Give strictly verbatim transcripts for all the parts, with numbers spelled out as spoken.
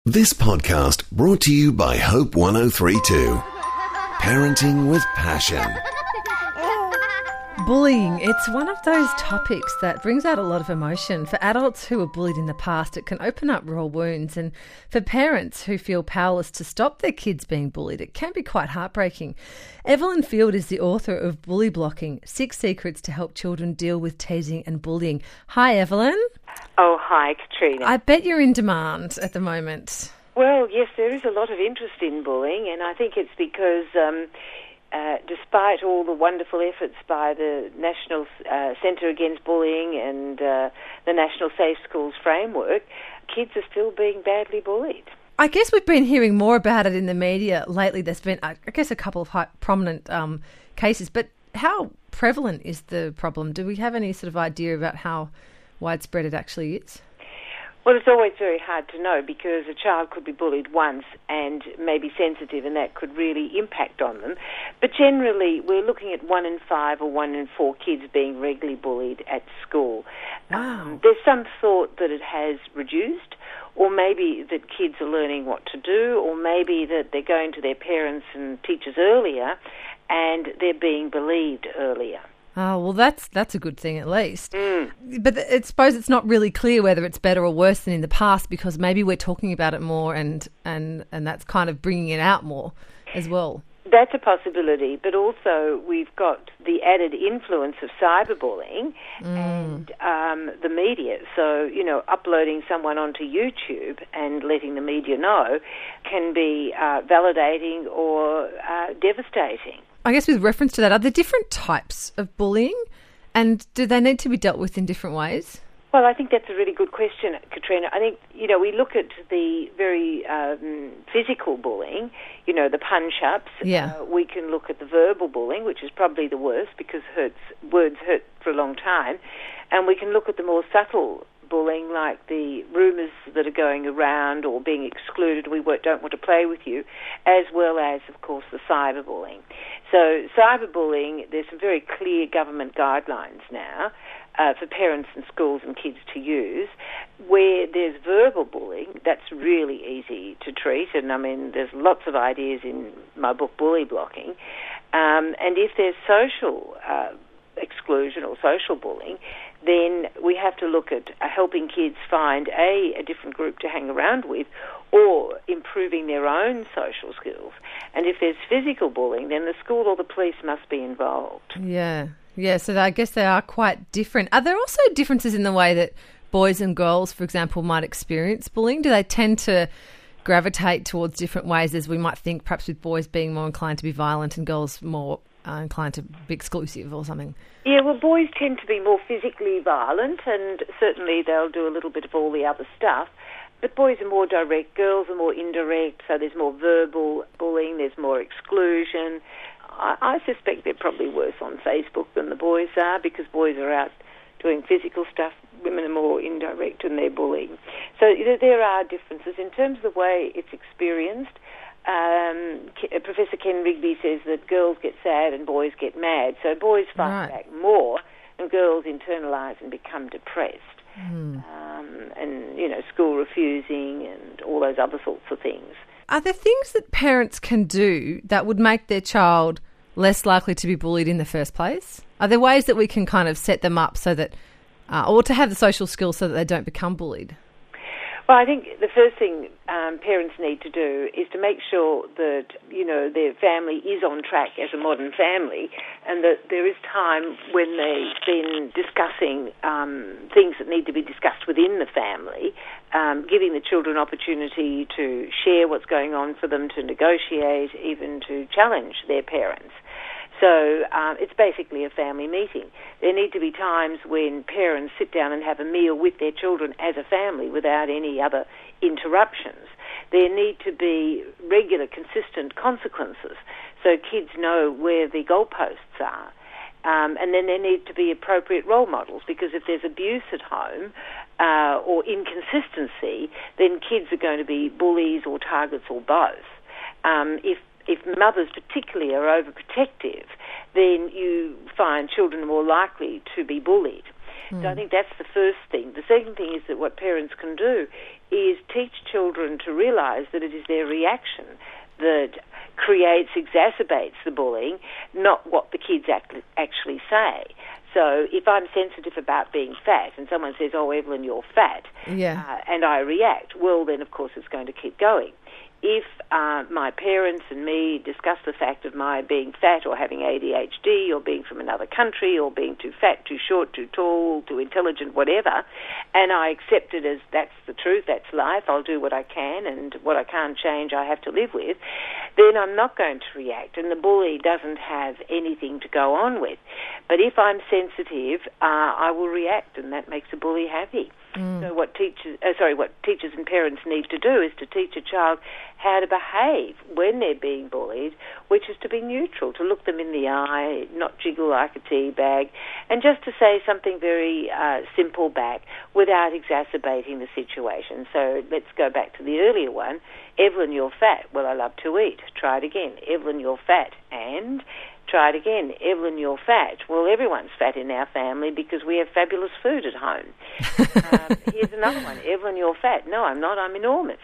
This podcast brought to you by Hope one oh three point two. Parenting with passion. Bullying, it's one of those topics that brings out a lot of emotion. For adults who were bullied in the past, it can open up raw wounds. And for parents who feel powerless to stop their kids being bullied, it can be quite heartbreaking. Evelyn Field is the author of Bully Blocking, Six Secrets to Help Children Deal with Teasing and Bullying. Hi, Evelyn. Oh, hi, Katrina. I bet you're in demand at the moment. Well, yes, there is a lot of interest in bullying, and I think it's because um, uh, despite all the wonderful efforts by the National uh, Centre Against Bullying and uh, the National Safe Schools Framework, kids are still being badly bullied. I guess we've been hearing more about it in the media lately. There's been, I guess, a couple of high, prominent um, cases, but how prevalent is the problem? Do we have any sort of idea about how widespread it actually is? Well, it's always very hard to know because a child could be bullied once and may be sensitive, and that could really impact on them. But generally, we're looking at one in five or one in four kids being regularly bullied at school. Wow. Um, there's some thought that it has reduced, or maybe that kids are learning what to do, or maybe that they're going to their parents and teachers earlier and they're being believed earlier. Oh, well, that's that's a good thing at least. Mm. But I suppose it's not really clear whether it's better or worse than in the past because maybe we're talking about it more and, and, and that's kind of bringing it out more as well. That's a possibility, but also we've got the added influence of cyberbullying mm. and um, the media. So, you know, uploading someone onto YouTube and letting the media know can be uh, validating or uh, devastating. I guess with reference to that, are there different types of bullying and do they need to be dealt with in different ways? Well, I think that's a really good question, Katrina. I think, you know, we look at the very um, physical bullying, you know, the punch-ups. Yeah. Uh, we can look at the verbal bullying, which is probably the worst because hurts, words hurt for a long time. And we can look at the more subtle bullying, like the rumours that are going around or being excluded, we don't want to play with you, as well as, of course, the cyberbullying. So cyberbullying, there's some very clear government guidelines now uh, for parents and schools and kids to use. Where there's verbal bullying, that's really easy to treat, and I mean, there's lots of ideas in my book, Bully Blocking. Um, and if there's social uh, exclusion or social bullying, then we have to look at uh, helping kids find a, a different group to hang around with or improving their own social skills. And if there's physical bullying, then the school or the police must be involved. Yeah, yeah, so I guess they are quite different. Are there also differences in the way that boys and girls, for example, might experience bullying? Do they tend to gravitate towards different ways, as we might think, perhaps with boys being more inclined to be violent and girls more uh, inclined to be exclusive or something? Yeah, well, boys tend to be more physically violent, and certainly they'll do a little bit of all the other stuff. But boys are more direct, girls are more indirect, so there's more verbal bullying, there's more exclusion. I, I suspect they're probably worse on Facebook than the boys are because boys are out doing physical stuff. Women are more indirect in their bullying. So there are differences. In terms of the way it's experienced, um, Professor Ken Rigby says that girls get sad and boys get mad. So boys fight right. back more and girls internalise and become depressed. Mm. Um, and, you know, school refusing and all those other sorts of things. Are there things that parents can do that would make their child less likely to be bullied in the first place? Are there ways that we can kind of set them up so that, uh, or to have the social skills so that they don't become bullied? Well, I think the first thing um, parents need to do is to make sure that, you know, their family is on track as a modern family and that there is time when they've been discussing um, things that need to be discussed within the family, um, giving the children opportunity to share what's going on for them, to negotiate, even to challenge their parents. So um, it's basically a family meeting. There need to be times when parents sit down and have a meal with their children as a family without any other interruptions. There need to be regular, consistent consequences so kids know where the goalposts are. Um, and then there need to be appropriate role models because if there's abuse at home uh, or inconsistency, then kids are going to be bullies or targets or both. Um, if If mothers particularly are overprotective, then you find children are more likely to be bullied. Mm. So I think that's the first thing. The second thing is that what parents can do is teach children to realise that it is their reaction that creates, exacerbates the bullying, not what the kids act- actually say. So if I'm sensitive about being fat and someone says, oh, Evelyn, you're fat, yeah. uh, and I react, well, then, of course, it's going to keep going. If uh, my parents and me discuss the fact of my being fat or having A D H D or being from another country or being too fat, too short, too tall, too intelligent, whatever, and I accept it as that's the truth, that's life, I'll do what I can, and what I can't change I have to live with, then I'm not going to react, and the bully doesn't have anything to go on with. But if I'm sensitive, uh, I will react, and that makes the bully happy. Mm. So what teachers, uh, sorry, what teachers and parents need to do is to teach a child how to behave when they're being bullied, which is to be neutral, to look them in the eye, not jiggle like a tea bag, and just to say something very uh, simple back without exacerbating the situation. So let's go back to the earlier one. Evelyn, you're fat. Well, I love to eat. Try it again. Evelyn, you're fat. And try it again. Evelyn, you're fat. Well, everyone's fat in our family because we have fabulous food at home. um, here's another one. Evelyn, you're fat. No, I'm not. I'm enormous.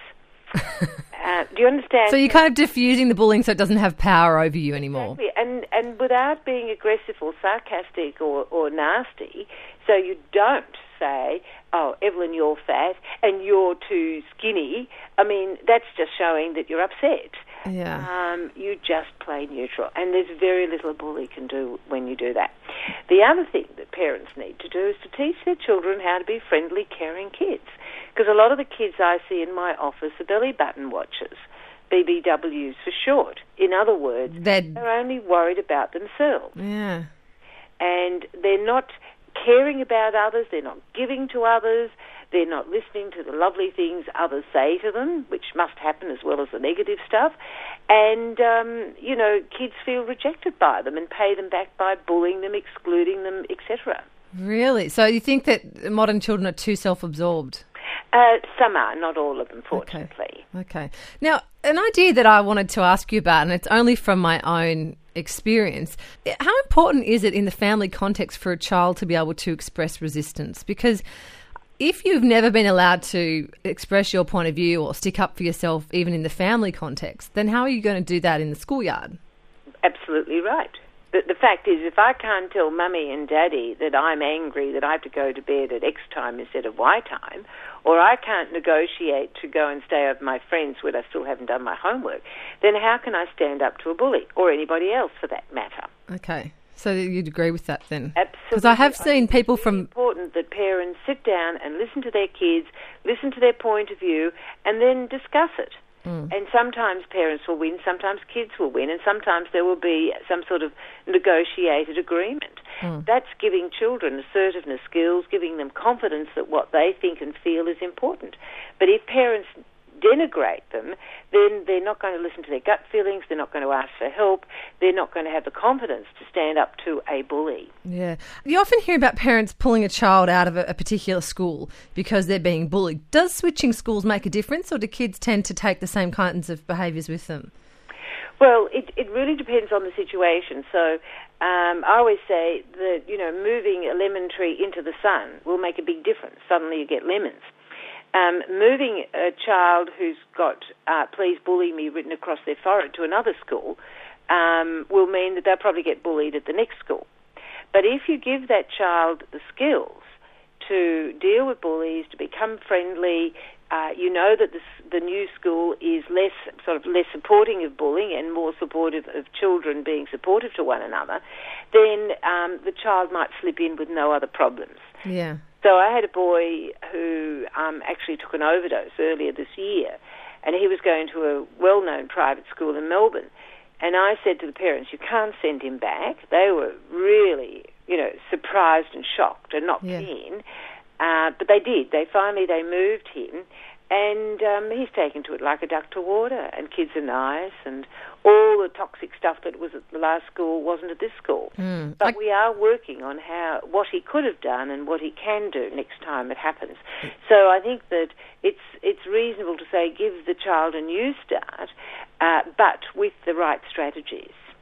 Uh, do you understand? So you're kind of diffusing the bullying so it doesn't have power over you anymore. Exactly. And, and without being aggressive or sarcastic or, or nasty, so you don't say, oh, Evelyn, you're fat and you're too skinny. I mean, that's just showing that you're upset. Yeah. Um, you just play neutral, and there's very little a bully can do when you do that. The other thing that parents need to do is to teach their children how to be friendly, caring kids, because a lot of the kids I see in my office are belly button watchers, B B Ws for short. In other words, they're, they're only worried about themselves. Yeah. And they're not caring about others, they're not giving to others, they're not listening to the lovely things others say to them, which must happen as well as the negative stuff. And, um, you know, kids feel rejected by them and pay them back by bullying them, excluding them, et cetera. Really? So you think that modern children are too self-absorbed? Uh, some are, not all of them, fortunately. Okay. okay. Now, an idea that I wanted to ask you about, and it's only from my own experience, how important is it in the family context for a child to be able to express resistance? Because if you've never been allowed to express your point of view or stick up for yourself, even in the family context, then how are you going to do that in the schoolyard? Absolutely right. The, the fact is, if I can't tell Mummy and Daddy that I'm angry, that I have to go to bed at X time instead of Y time, or I can't negotiate to go and stay with my friends when I still haven't done my homework, then how can I stand up to a bully, or anybody else for that matter? Okay. So you'd agree with that then? Absolutely. Because I have seen people it's from... It's important that parents sit down and listen to their kids, listen to their point of view, and then discuss it. Mm. And sometimes parents will win, sometimes kids will win, and sometimes there will be some sort of negotiated agreement. Mm. That's giving children assertiveness skills, giving them confidence that what they think and feel is important. But if parents denigrate them, then they're not going to listen to their gut feelings, they're not going to ask for help, they're not going to have the confidence to stand up to a bully. Yeah. You often hear about parents pulling a child out of a, a particular school because they're being bullied. Does switching schools make a difference, or do kids tend to take the same kinds of behaviours with them? Well, it, it really depends on the situation. So um, I always say that, you know, moving a lemon tree into the sun will make a big difference. Suddenly you get lemons. Um, moving a child who's got uh, please bully me written across their forehead to another school um, will mean that they'll probably get bullied at the next school. But if you give that child the skills to deal with bullies, to become friendly, uh, you know that this, the new school is less sort of less supporting of bullying and more supportive of children being supportive to one another, then um, the child might slip in with no other problems. Yeah. So I had a boy who um, actually took an overdose earlier this year, and he was going to a well-known private school in Melbourne. And I said to the parents, you can't send him back. They were really, you know, surprised and shocked and not yeah. keen. Uh, but they did. They finally, they moved him, and um, he's taken to it like a duck to water, and kids are nice, and all the toxic stuff that was at the last school wasn't at this school. Mm. But I... we are working on how what he could have done and what he can do next time it happens. So I think that it's it's reasonable to say give the child a new start, uh, but with the right strategies.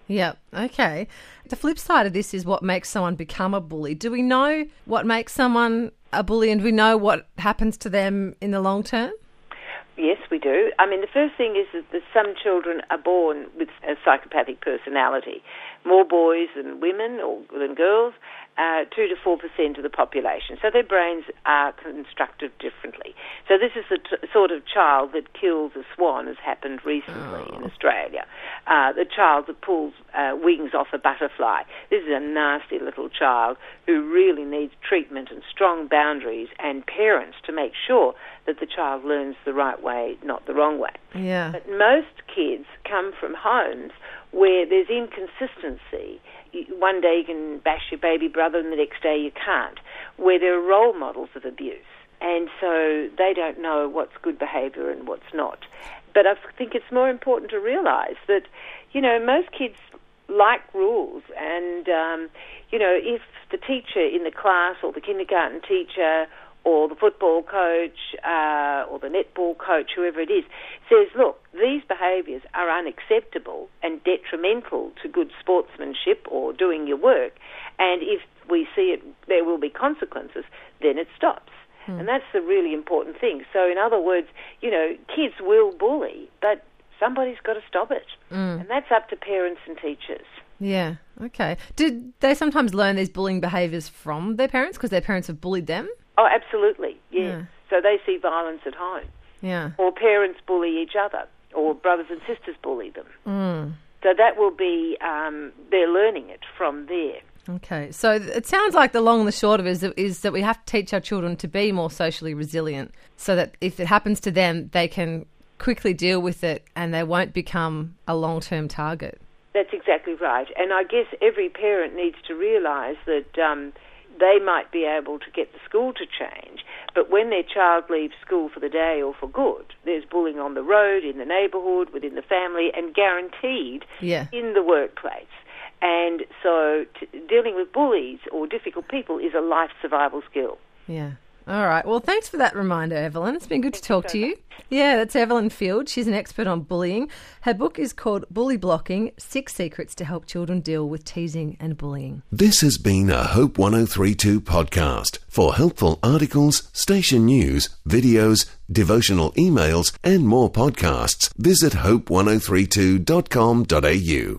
Yep. Okay. The flip side of this is what makes someone become a bully. Do we know what makes someone a bully, and do we know what happens to them in the long term? Yes, we do. I mean, the first thing is that some children are born with a psychopathic personality. More boys than women or than girls, uh, two to four percent of the population. So their brains are constructed differently. So this is the t- sort of child that kills a swan, has happened recently oh. in Australia. Uh, the child that pulls uh, wings off a butterfly. This is a nasty little child who really needs treatment and strong boundaries and parents to make sure that the child learns the right way, not the wrong way. Yeah. But most kids come from homes where there's inconsistency. One day you can bash your baby brother and the next day you can't, where there are role models of abuse. And so they don't know what's good behaviour and what's not. But I think it's more important to realise that, you know, most kids like rules, and, um, you know, if the teacher in the class or the kindergarten teacher or the football coach uh, or the netball coach, whoever it is, says, look, these behaviours are unacceptable and detrimental to good sportsmanship or doing your work, and if we see it, there will be consequences, then it stops. Hmm. And that's the really important thing. So in other words, you know, kids will bully, but somebody's got to stop it. Mm. And that's up to parents and teachers. Yeah, okay. Did they sometimes learn these bullying behaviours from their parents because their parents have bullied them? Oh, absolutely, yeah. yeah. So they see violence at home. Yeah. Or parents bully each other, or brothers and sisters bully them. Mm. So that will be, um, they're learning it from there. Okay, so it sounds like the long and the short of it is, is that we have to teach our children to be more socially resilient so that if it happens to them, they can quickly deal with it and they won't become a long-term target. That's exactly right. And I guess every parent needs to realise that um, they might be able to get the school to change, but when their child leaves school for the day or for good, there's bullying on the road, in the neighbourhood, within the family, and guaranteed yeah. in the workplace. And so t- dealing with bullies or difficult people is a life survival skill. Yeah. All right. Well, thanks for that reminder, Evelyn. It's been good to talk to you. Yeah, that's Evelyn Field. She's an expert on bullying. Her book is called Bully Blocking, Six Secrets to Help Children Deal with Teasing and Bullying. This has been a Hope one oh three two podcast. For helpful articles, station news, videos, devotional emails and more podcasts, visit hope one oh three two dot com dot a u.